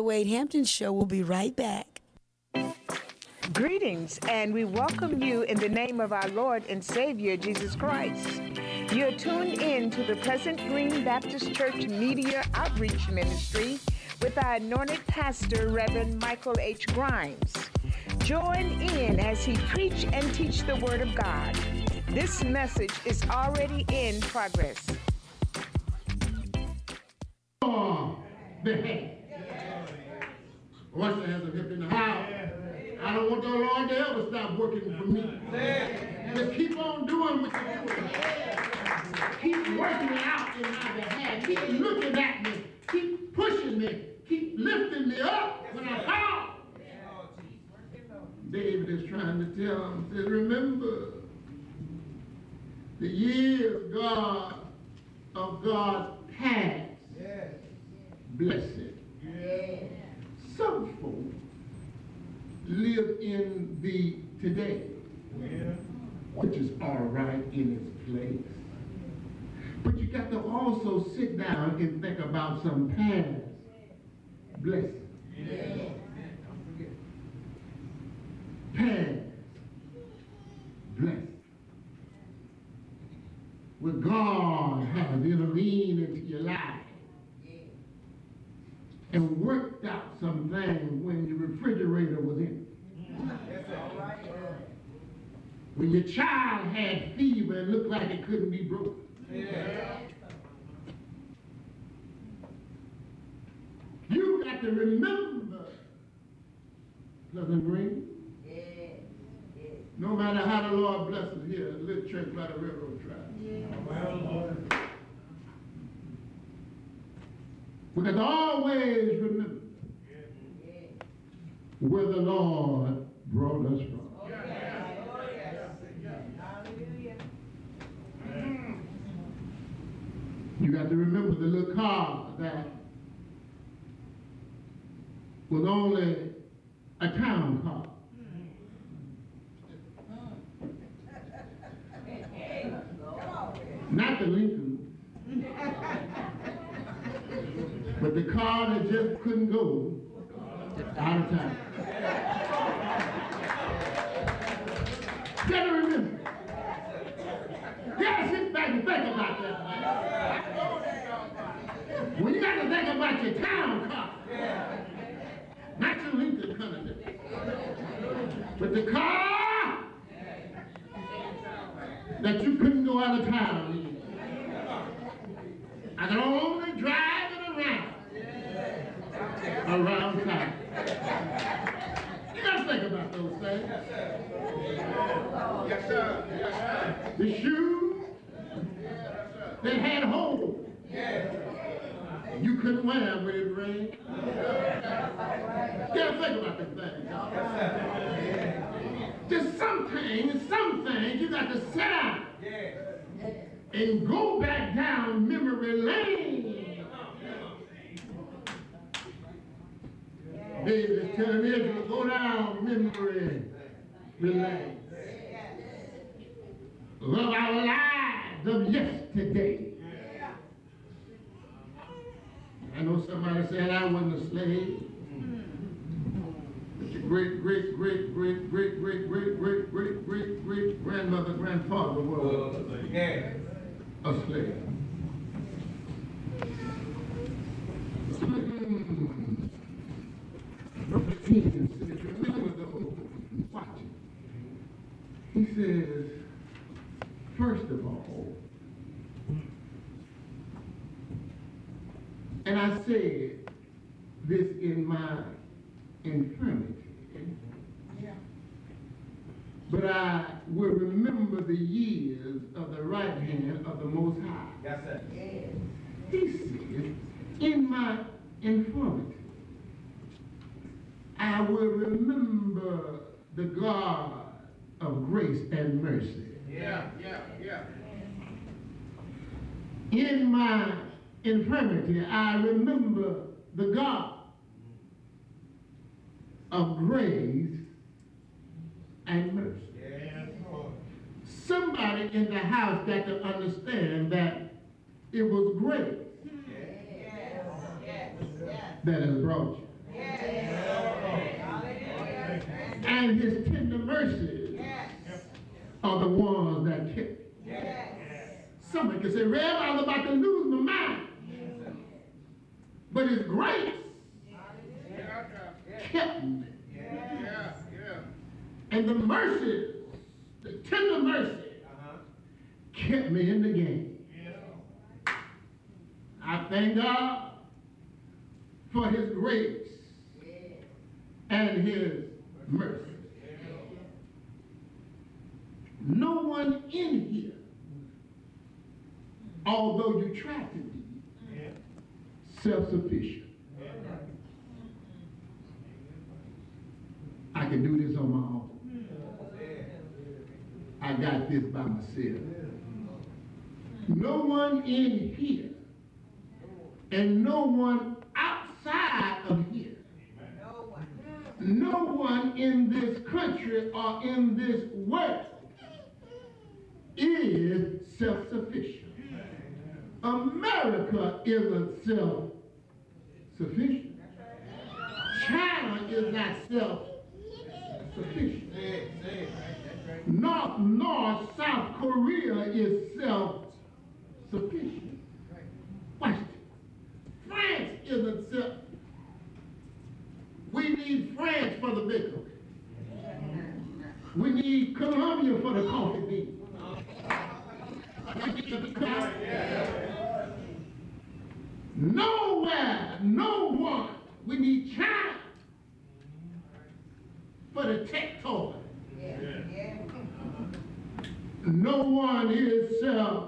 The Wade Hampton Show will be right back. Greetings, and we welcome you in the name of our Lord and Savior, Jesus Christ. You're tuned in to the Pleasant Green Baptist Church Media Outreach Ministry with our anointed pastor, Reverend Michael H. Grimes. Join in as he preach and teach the Word of God. This message is already in progress. Watch the hands of hip in the house. I don't want the Lord to ever stop working for me. Just keep on doing what you're doing. Keep working it out in my behalf. Keep looking at me. Keep pushing me. Keep lifting me up when I fall. David is trying to tell him, says, remember the years of God past. Blessed. Some folks live in the today, which is all right in its place. But you got to also sit down and think about some past blessings. Past blessings. Where God has intervened into your life and worked out some things when your refrigerator was empty. When your child had fever and looked like it couldn't be broken. You got to remember, Pleasant Green. No matter how the Lord blesses here, a little church by the railroad track. We got to always remember where the Lord brought us from. You got to remember the little car that was only a town car. Not the Lincoln, but the car that just couldn't go out of town. You gotta remember. You gotta sit back and think about that, man. When you got to think about your town car, not your Lincoln Continental, but the car that you couldn't go out of town in. I can only drive it around town. You got to think about those things. Yes, sir. Yes, sir. The shoes that had holes. You couldn't wear them when it rained. You got to think about them things. Just some things you got to sit down and go back down memory lane. David is telling Israel to go down memory lane. Love our lives of yesterday. I know somebody said I wasn't a slave. But your great grandmother, grandfather was a slave. He says, first of all, and I said this in my infirmity, but I will remember the years of the right hand of the Most High. Yes, sir. He said, in my infirmity, I will remember the God of grace and mercy. In my infirmity, I remember the God of grace and mercy. Somebody in the house got to understand that it was grace that has brought you. And his tender mercies are the ones that kept me. Somebody can say, Rev, I was about to lose my mind. But his grace kept me. And the mercy, the tender mercy, kept me in the game. I thank God for his grace and his mercy. No one in here, although you try to be self-sufficient. I can do this on my own. I got this by myself. No one in here and no one outside of here. No one in this country or in this world is self-sufficient. America isn't self-sufficient. China is not self-sufficient. North, South Korea is self-sufficient. Watch this. France isn't self. We need France for the bakery. We need Colombia for the coffee bean. Nowhere, no one. We need China for the tech toy. No one is self.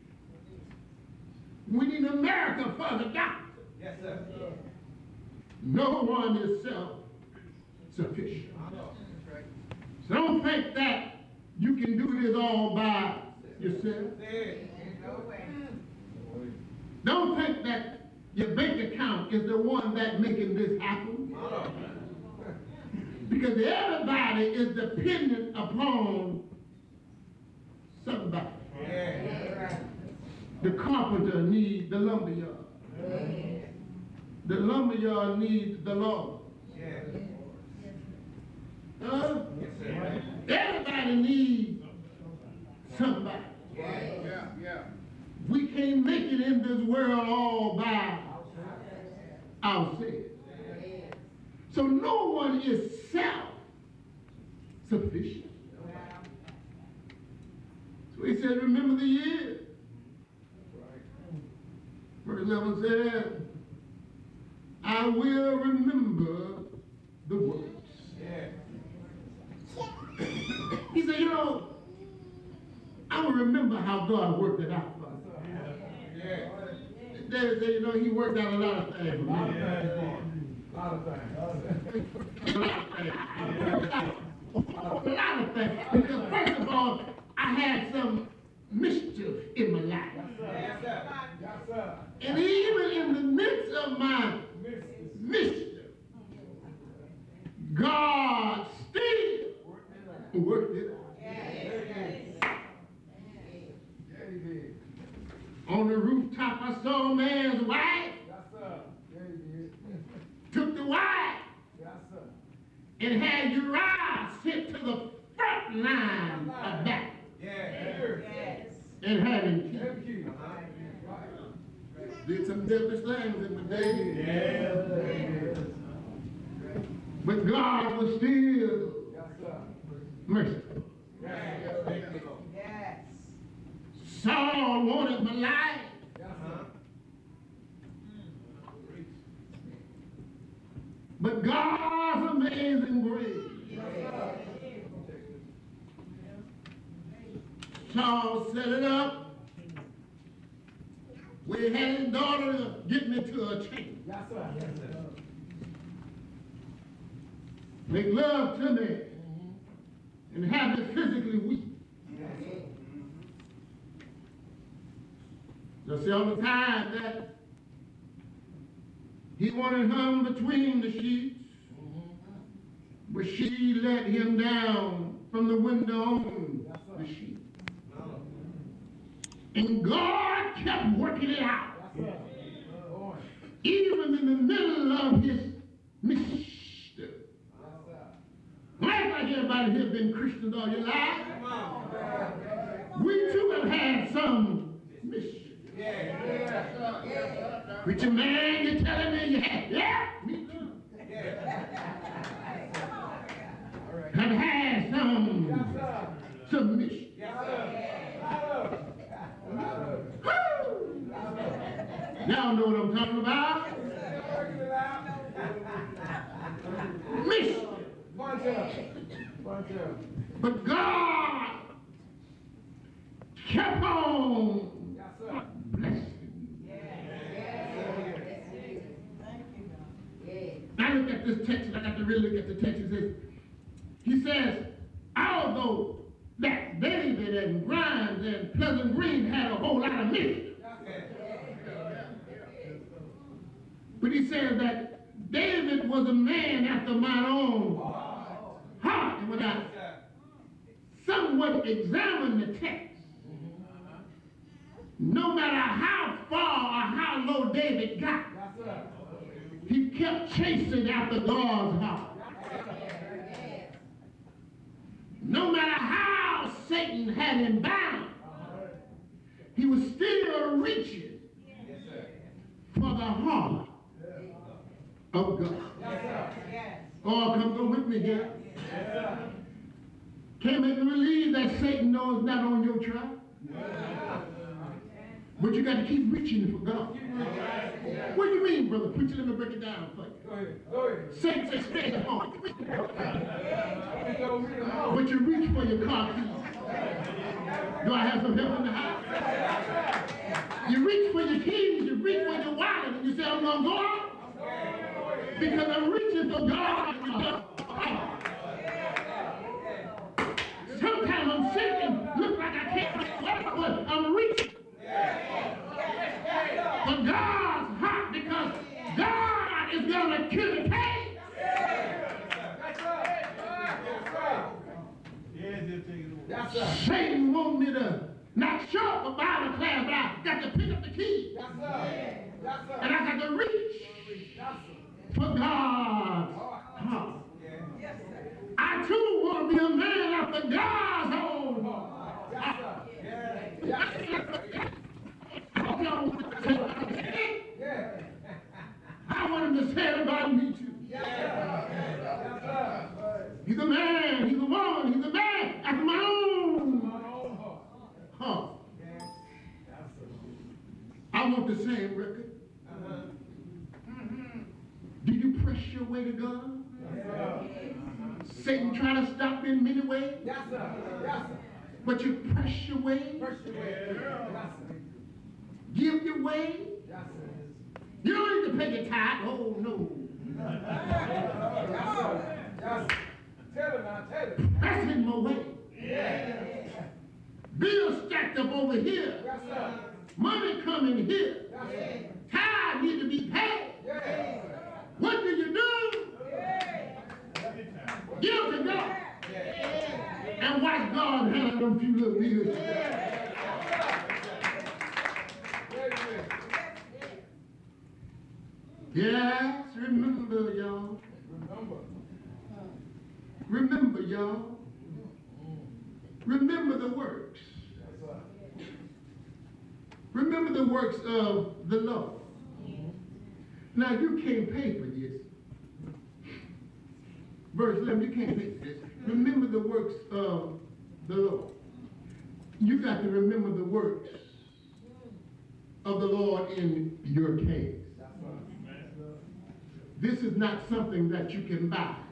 We need America for the doctor. Yes, sir. No one is self-sufficient. So don't think that you can do this all by yourself. Don't think that your bank account is the one that's making this happen. Because everybody is dependent upon somebody. The carpenter needs the lumberyard. The lumberyard needs the Lord. Everybody needs somebody. We can't make it in this world all by ourselves. So no one is self-sufficient. So he said, remember the year. Verse 11 said, I will remember the works. He said, I will remember how God worked it out for us. David said, he worked out a lot of things for me. A lot of things. Because first of all, I had some mischief in my life. And even in the midst of my mischief, God still worked it out. On the rooftop, I saw a man's wife. Took the wife and had Uriah sent to the front line of battle. And had him killed. Did some devilish things in the day. But God was still merciful. Saul wanted my life. But God's amazing grace. Saul set it up. We had his daughter get me to a chamber. Make love to me and have me physically weak. Just see all the time that he wanted hung between the sheets, but she let him down from the window on the sheet. And God kept working it out. Even in the middle of his mischief. Like Anybody here been Christians all your life? We too have had some mischief. Preacher man, you're telling me you had, yeah, me too. Have had some mischief. Y'all know what I'm talking about? Mischief. But God kept on blessing. Now look at this text. I got to really look at the text. He says, although that David and Grimes and Pleasant Green had a whole lot of mischief. But he says that David was a man after my own heart. And when I somewhat examine the text, no matter how far or how low David got, he kept chasing after God's heart. No matter how Satan had him bound, he was still reaching for the heart of God. Oh, come go with me here. Can't make me believe that Satan knows not on your track. But you got to keep reaching for God. What do you mean, brother? Preacher, let me break it down for you. Satan says, stay at home. But you reach for your car keys. Do I have some help in the house? You reach for your keys, you reach for your wallet, and you say, I'm going to go out because I'm reaching for God. Sometimes I'm sitting, look like I can't, but I'm reaching for God's heart because God is going to kill the pain. Satan wants me to not show up for Bible class, but I got to pick up the key. And I got to reach for God's heart. I too want to be a man after God's own heart. I want him to say it about me too. He's a man, he's a woman, he's a man after my own heart. I want the same record. Did you press your way to God? Satan tried to stop you in many ways. But you press your way. Give your way. You don't need to pay your tithe. Oh, no. Pressing my way. Bills stacked up over here. Money coming here. Tithe need to be paid. What do you do? Give to God. And watch God handle them few little bills. Yes, remember, y'all. Remember, y'all. Remember the works. Remember the works of the Lord. Now, you can't pay for this. Verse 11, you can't pay for this. Remember the works of the Lord. You got to remember the works of the Lord in your case. This is not something that you can buy.